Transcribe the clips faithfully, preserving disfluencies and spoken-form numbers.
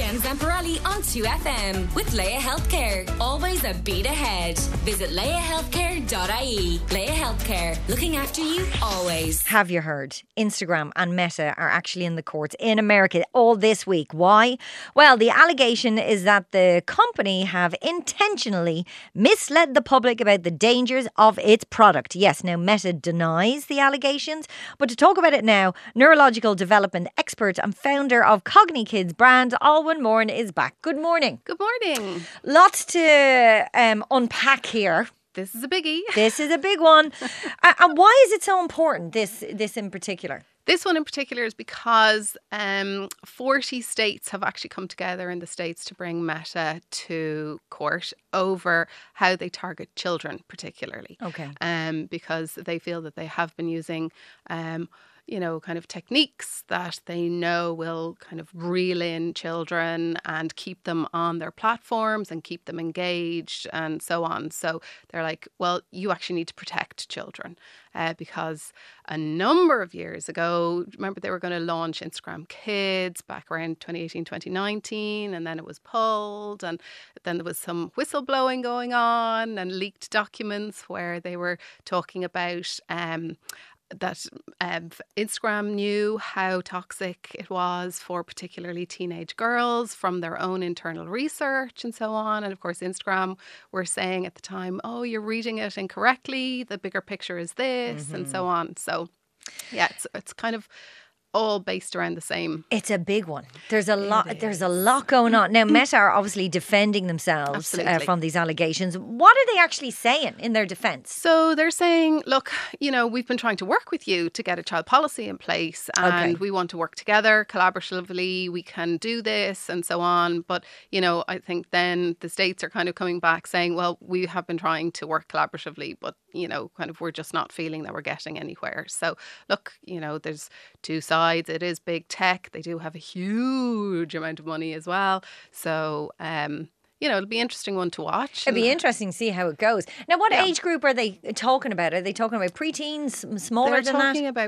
Jen Zamparelli on two F M with Leia Healthcare. Always a beat ahead. Visit leia healthcare dot I E. Leia Healthcare, looking after you always. Have you heard? Instagram and Meta are actually in the courts in America all this week. Why? Well, the allegation is that the company have intentionally misled the public about the dangers of its product. Yes, now Meta denies the allegations, but to talk about it now, neurological development expert and founder of CogniKids brand, Alwyn Moran, is back. Good morning. Good morning. Lots to um, unpack here. This is a biggie. This is a big one. uh, and why is it so important, this this in particular? This one in particular is because um, forty states have actually come together in the States to bring Meta to court over how they target children particularly. Okay. Um, because they feel that they have been using um, you know, kind of techniques that they know will kind of reel in children and keep them on their platforms and keep them engaged and so on. So they're like, well, you actually need to protect children uh, because a number of years ago, remember they were going to launch Instagram Kids back around twenty eighteen, twenty nineteen, and then it was pulled, and then there was some whistleblowing going on and leaked documents where they were talking about um, that um, Instagram knew how toxic it was for particularly teenage girls from their own internal research and so on. And of course, Instagram were saying at the time, oh, you're reading it incorrectly. The bigger picture is this mm-hmm. and so on. So yeah, it's it's kind of all based around the same. It's a big one. There's a lot. There's a lot going on now. Meta are obviously defending themselves uh, from these allegations. What are they actually saying in their defence? So they're saying, look, you know, we've been trying to work with you to get a child policy in place, and okay. we want to work together collaboratively. We can do this and so on. But you know, I think then the states are kind of coming back saying, well, we have been trying to work collaboratively, but you know, kind of we're just not feeling that we're getting anywhere. So look, you know, there's two sides. It is big tech. They do have a huge amount of money as well. So, um, you know, it'll be an interesting one to watch. It'll be interesting to see how it goes. Now, what yeah. age group are they talking about? Are they talking about preteens, smaller They're than that? They're talking about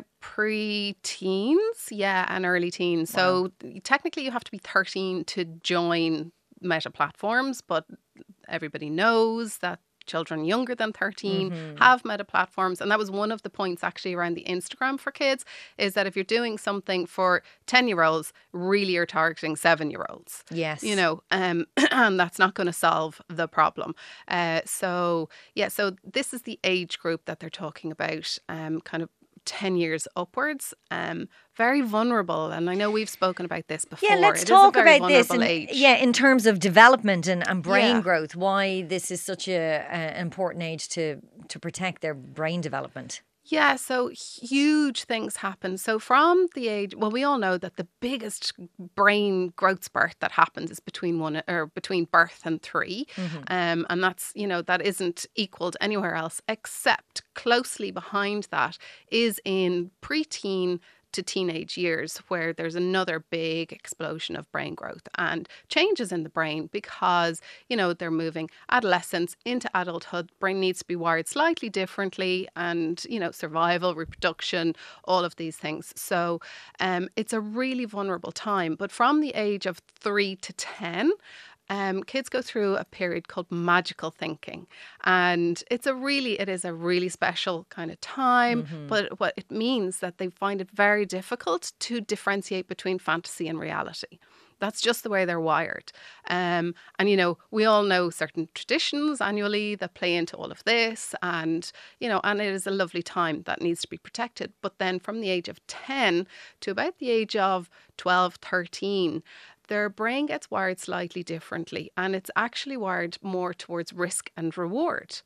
pre-teens, yeah, and early teens. Wow. So technically you have to be thirteen to join Meta platforms, but everybody knows that children younger than thirteen mm-hmm. have Meta platforms. And that was one of the points actually around the Instagram for kids, is that if you're doing something for ten year olds, really you're targeting seven year olds. Yes. You know, um, and that's not going to solve the problem. Uh, so, yeah, so this is the age group that they're talking about, um, kind of ten years upwards. Um, very vulnerable, and I know we've spoken about this before. Yeah, let's it talk is a very about this. In, age. Yeah, in terms of development and, and brain yeah. growth, why this is such a, a important age to to protect their brain development. Yeah, so huge things happen. So from the age, well, we all know that the biggest brain growth spurt that happens is between one or between birth and three, mm-hmm. um, and that's you know that isn't equaled anywhere else, except closely behind that is in preteen to teenage years, where there's another big explosion of brain growth and changes in the brain because, you know, they're moving adolescence into adulthood. Brain needs to be wired slightly differently, and, you know, survival, reproduction, all of these things. So um, it's a really vulnerable time. But from the age of three to ten, Um, kids go through a period called magical thinking, and it's a really, it is a really special kind of time, mm-hmm. but what it means that they find it very difficult to differentiate between fantasy and reality. That's just the way they're wired. Um, and, you know, we all know certain traditions annually that play into all of this, and, you know, and it is a lovely time that needs to be protected. But then from the age of ten to about the age of twelve, thirteen, their brain gets wired slightly differently, and it's actually wired more towards risk and reward.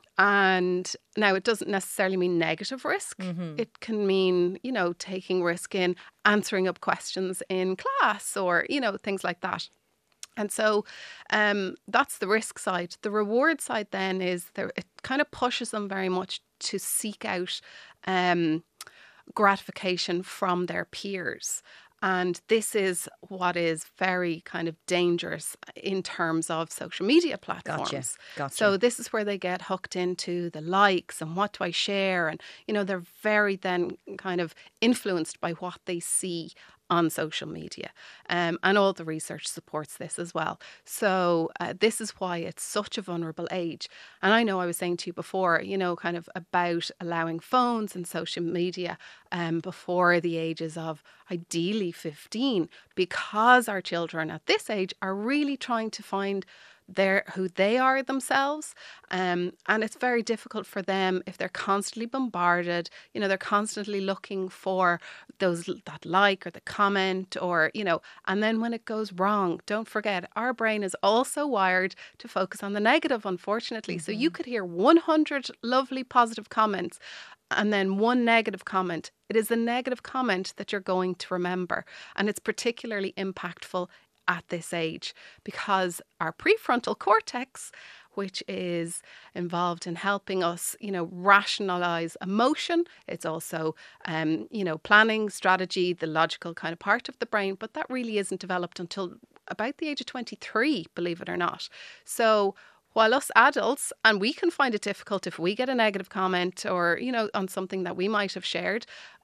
And now it doesn't necessarily mean negative risk. Mm-hmm. It can mean, you know, taking risk in answering up questions in class or, you know, things like that. And so um, that's the risk side. The reward side then is there, it kind of pushes them very much to seek out um, gratification from their peers. And this is what is very kind of dangerous in terms of social media platforms. Gotcha. Gotcha. So this is where they get hooked into the likes and what do I share? And, you know, they're very then kind of influenced by what they see on social media. Um, and all the research supports this as well. So uh, this is why it's such a vulnerable age. And I know I was saying to you before, you know, kind of about allowing phones and social media um, before the ages of ideally fifteen, because our children at this age are really trying to find their who they are themselves, um, and it's very difficult for them if they're constantly bombarded. You know, they're constantly looking for those that like or the comment, or you know, and then when it goes wrong, don't forget our brain is also wired to focus on the negative, unfortunately. Mm-hmm. So you could hear one hundred lovely positive comments and then one negative comment. It is the negative comment that you're going to remember, and it's particularly impactful at this age, because our prefrontal cortex, which is involved in helping us, you know, rationalize emotion. It's also, um, you know, planning, strategy, the logical kind of part of the brain, but that really isn't developed until about the age of twenty-three, believe it or not. So while us adults, and we can find it difficult if we get a negative comment or, you know, on something that we might have shared,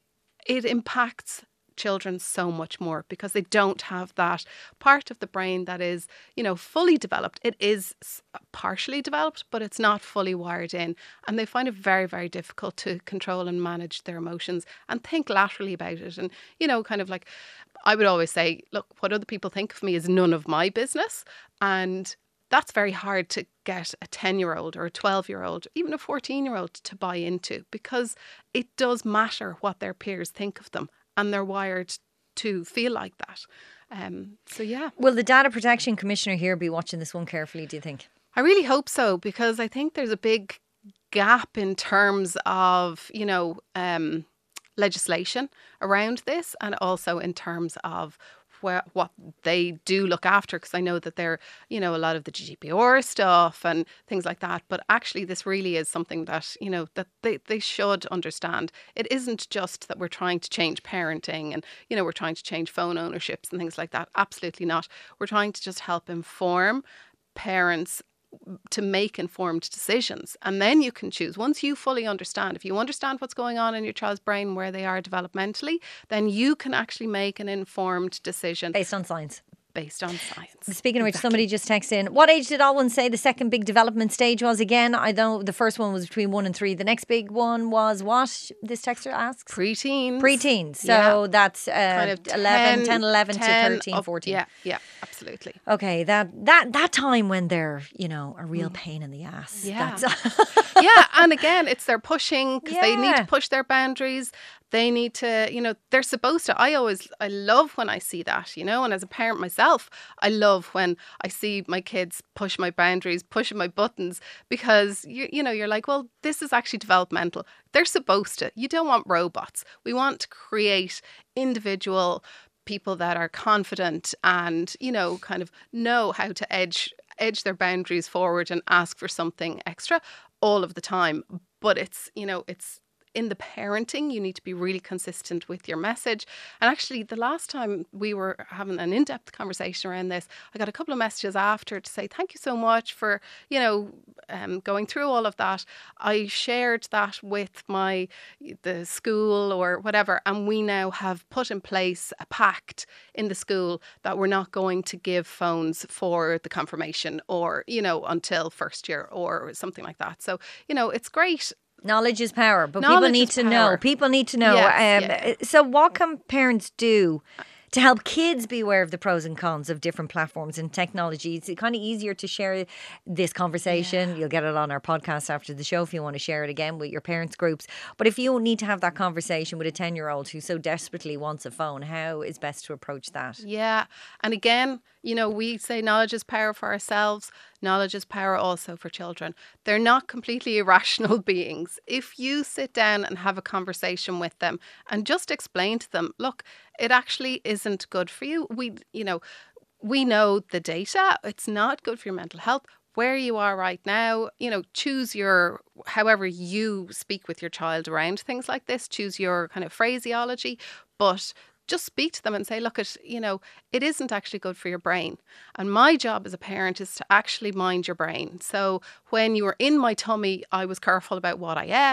it impacts children so much more because they don't have that part of the brain that is, you know, fully developed. It is partially developed, but it's not fully wired in. And they find it very, very difficult to control and manage their emotions and think laterally about it. And, you know, kind of like, I would always say, look, what other people think of me is none of my business. And that's very hard to get a ten-year-old or a twelve-year-old, even a fourteen-year-old to buy into, because it does matter what their peers think of them. And they're wired to feel like that. Um, so, yeah. Will the Data Protection Commissioner here be watching this one carefully, do you think? I really hope so, because I think there's a big gap in terms of, you know, um, legislation around this, and also in terms of where, what they do look after, because I know that they're, you know, a lot of the G D P R stuff and things like that. But actually, this really is something that, you know, that they, they should understand. It isn't just that we're trying to change parenting and, you know, we're trying to change phone ownerships and things like that. Absolutely not. We're trying to just help inform parents to make informed decisions, and then you can choose. Once you fully understand, if you understand what's going on in your child's brain, where they are developmentally, then you can actually make an informed decision based on science. Based on science. Speaking of which, Exactly. somebody just texted in, what age did Alwyn say the second big development stage was again? I know the first one was between one and three. The next big one was what? This texter asks. Preteens. Preteens. So Yeah. that's uh, Kind of eleven, ten, eleven ten to thirteen, up- fourteen. Yeah, yeah, absolutely. Okay, that that that time when they're, you know, a real pain in the ass. Yeah. That's Yeah, and again, it's their pushing, because they need Yeah. to push their boundaries. They need to, you know, they're supposed to. I always, I love when I see that, you know, and as a parent myself, I love when I see my kids push my boundaries, pushing my buttons, because, you, you know, you're like, well, this is actually developmental. They're supposed to. You don't want robots. We want to create individual people that are confident and, you know, kind of know how to edge edge their boundaries forward and ask for something extra all of the time. But it's, you know, it's in the parenting, you need to be really consistent with your message. And actually, the last time we were having an in-depth conversation around this, I got a couple of messages after to say, thank you so much for, you know, um, going through all of that. I shared that with my, the school or whatever, and we now have put in place a pact in the school that we're not going to give phones for the confirmation or, you know, until first year or something like that. So, you know, it's great. knowledge is power, but Knowledge people need is to power. know. People need to know. Yes, um, yeah. So what can parents do to help kids be aware of the pros and cons of different platforms and technologies? It's kind of easier to share this conversation. Yeah. You'll get it on our podcast after the show if you want to share it again with your parents' groups. But if you need to have that conversation with a ten-year-old who so desperately wants a phone, how is best to approach that? Yeah. And again, you know, we say knowledge is power for ourselves. Knowledge is power also for children. They're not completely irrational beings. If you sit down and have a conversation with them and just explain to them, look, it actually isn't good for you. We, you know, we know the data. It's not good for your mental health. Where you are right now, you know, choose your, however you speak with your child around things like this, choose your kind of phraseology, but just speak to them and say, look, it, you know, it isn't actually good for your brain. And my job as a parent is to actually mind your brain. So when you were in my tummy, I was careful about what I ate,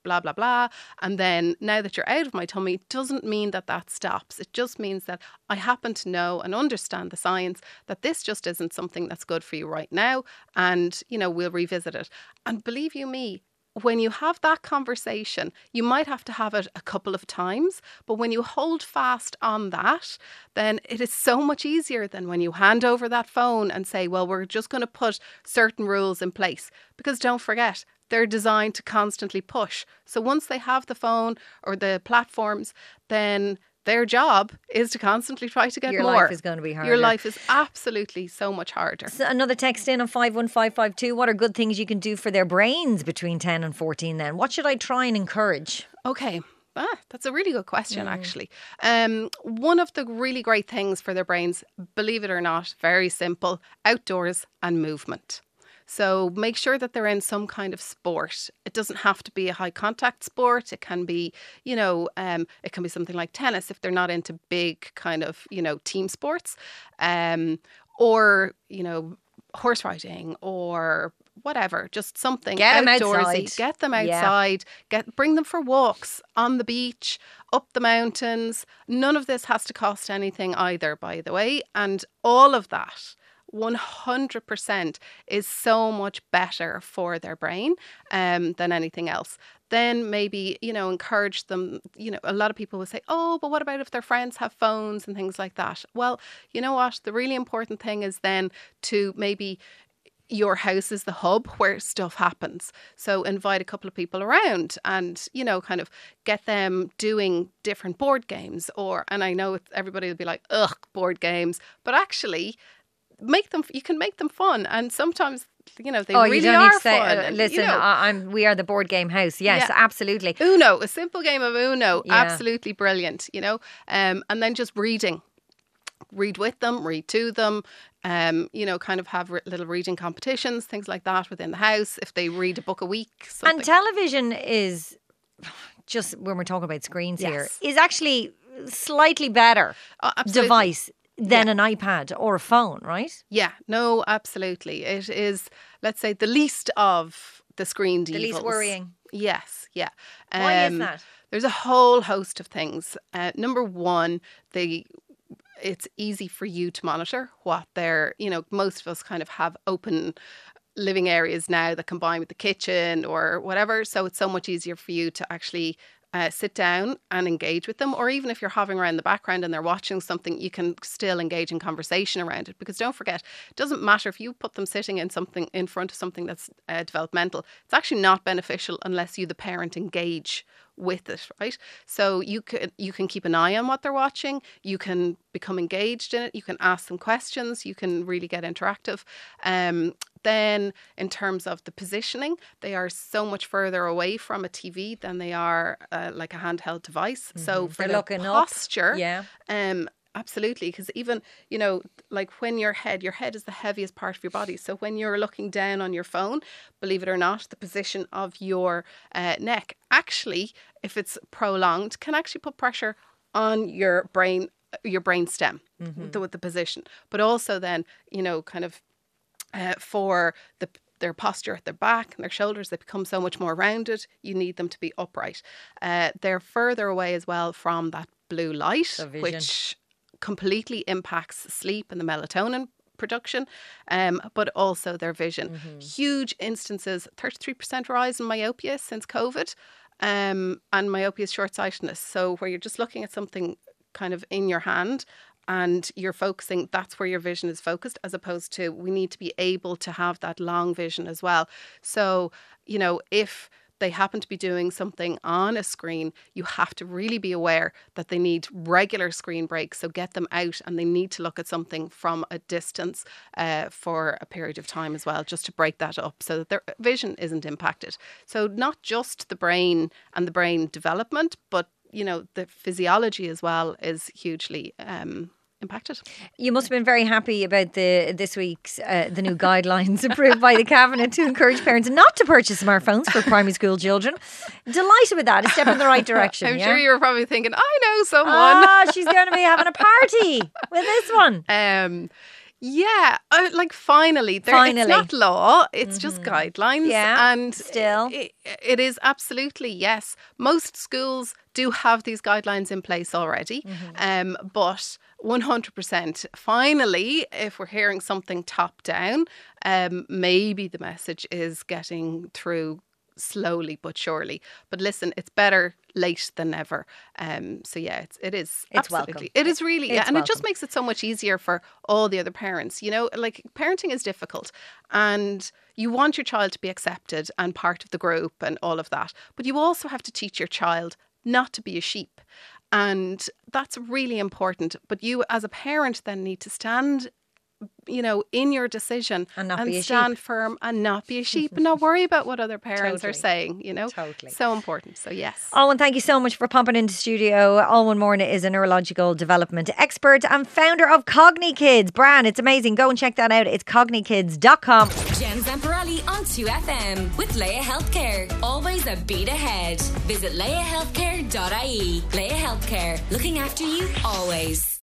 blah, blah, blah. And then now that you're out of my tummy, doesn't mean that that stops. It just means that I happen to know and understand the science that this just isn't something that's good for you right now. And, you know, we'll revisit it. And believe you me, when you have that conversation, you might have to have it a couple of times, but when you hold fast on that, then it is so much easier than when you hand over that phone and say, well, we're just going to put certain rules in place. Because don't forget, they're designed to constantly push. So once they have the phone or the platforms, then their job is to constantly try to get Your more. Your life is going to be harder. Your life is absolutely so much harder. So another text in on five one five five two. What are good things you can do for their brains between ten and fourteen then? What should I try and encourage? Okay. Ah, that's a really good question, mm. actually. Um, one of the really great things for their brains, believe it or not, very simple, outdoors and movement. So make sure that they're in some kind of sport. It doesn't have to be a high contact sport. It can be, you know, um, it can be something like tennis if they're not into big kind of, you know, team sports, um, or, you know, horse riding or whatever, just something get them outdoorsy. Outside. Get them outside. Yeah. Get bring them for walks on the beach, up the mountains. None of this has to cost anything either, by the way, and all of that one hundred percent is so much better for their brain um, than anything else. Then maybe, you know, encourage them. You know, a lot of people will say, oh, but what about if their friends have phones and things like that? Well, you know what? The really important thing is then to maybe your house is the hub where stuff happens. So invite a couple of people around and, you know, kind of get them doing different board games or, and I know everybody will be like, ugh, board games, but actually make them, you can make them fun. And sometimes, you know, they oh, really you don't are need to say, fun. uh, And, listen, you know, I- I'm, we are the board game house. Yes, Yeah. absolutely. Uno, a simple game of Uno, Yeah. absolutely brilliant, you know. Um, and then just reading. Read with them, read to them, um, you know, kind of have re- little reading competitions, things like that within the house. If they read a book a week. Something. And television is, just when we're talking about screens Yes. here, is actually slightly better Oh, absolutely. device than Yeah. an iPad or a phone, right? Yeah, no, absolutely. It is, let's say, the least of the screen The devils. least worrying. Yes, yeah. Why is Um, that? There's a whole host of things. Uh, number one, they it's easy for you to monitor what they're, you know, most of us kind of have open living areas now that combine with the kitchen or whatever. So it's so much easier for you to actually uh, sit down and engage with them. Or even if you're hovering around the background and they're watching something, you can still engage in conversation around it. Because don't forget, it doesn't matter if you put them sitting in something in front of something that's uh, developmental. It's actually not beneficial unless you, the parent, engage with it, right? So you can you can keep an eye on what they're watching. You can become engaged in it. You can ask them questions. You can really get interactive. Um, then in terms of the positioning, they are so much further away from a T V than they are uh, like a handheld device. Mm-hmm. So for They're the looking posture, up. Yeah. um, absolutely, because even, you know, like when your head, your head is the heaviest part of your body. So when you're looking down on your phone, believe it or not, the position of your uh, neck actually, if it's prolonged, can actually put pressure on your brain, your brain stem, mm-hmm. with the position. But also then, you know, kind of uh, for the their posture at their back and their shoulders, they become so much more rounded. You need them to be upright. Uh, they're further away as well from that blue light, which completely impacts sleep and the melatonin production, um, but also their vision. Mm-hmm. Huge instances, thirty-three percent rise in myopia since COVID, um, and myopia is short-sightedness. So where you're just looking at something kind of in your hand and you're focusing, that's where your vision is focused, as opposed to we need to be able to have that long vision as well. So, you know, if they happen to be doing something on a screen, you have to really be aware that they need regular screen breaks. So get them out and they need to look at something from a distance uh, for a period of time as well, just to break that up so that their vision isn't impacted. So not just the brain and the brain development, but, you know, the physiology as well is hugely um impacted. You must have been very happy about the this week's uh, the new guidelines approved by the Cabinet to encourage parents not to purchase smartphones for primary school children. Delighted with that. A step in the right direction. I'm yeah? sure you were probably thinking, I know someone. Ah, she's going to be having a party with this one. Um, Yeah, uh, like finally, there, Finally. it's not law, it's mm-hmm. just guidelines. Yeah, and still. It, it is absolutely, yes. Most schools do have these guidelines in place already, mm-hmm. um, but one hundred percent, finally, if we're hearing something top down, um, maybe the message is getting through slowly but surely. But listen, it's better late than never. Um, so yeah, it's, it is it's absolutely. welcome. It is really, it's yeah, and welcome. it just makes it so much easier for all the other parents. You know, like parenting is difficult, and you want your child to be accepted and part of the group and all of that. But you also have to teach your child not to be a sheep, and that's really important. But you, as a parent, then need to stand, you know, in your decision and, not and be a stand sheep. firm and not be a sheep and not worry about what other parents Totally. are saying, you know. Totally. So important. So yes. Owen, thank you so much for pumping into studio. Owen Morna is a neurological development expert and founder of CogniKids. Bran, it's amazing. Go and check that out. It's cogni kids dot com. Jen Zamparelli on two F M with Leia Healthcare. Always a beat ahead. Visit leia healthcare dot I E. Leia Healthcare. Looking after you always.